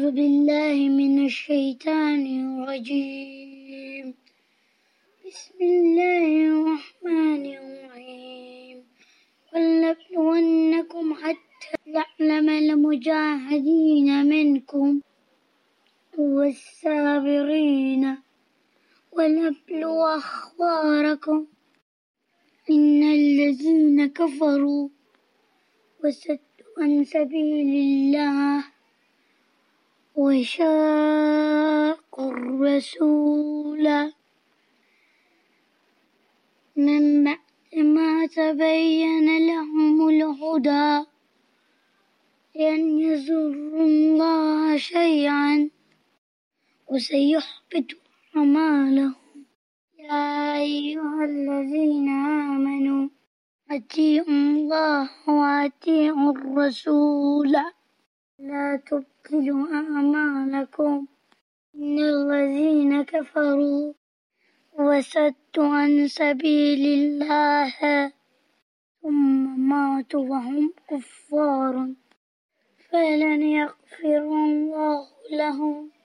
بالله من الشيطان الرجيم. بسم الله الرحمن الرحيم. ولنبلونكم حتى نعلم المجاهدين منكم والصابرين ونبلو أخباركم. إن الذين كفروا وصدوا عن سبيل الله وشاقوا الرسول من بعد ما تبين لهم الهدى لن يضروا الله شيئا وسيحبط أعمالهم. يا أيها الذين آمنوا أطيعوا الله وأطيعوا الرسول لا تبطلوا أعمالكم. إن الذين كفروا وصدوا عن سبيل الله ثم ماتوا وهم كفار فلن يغفر الله لهم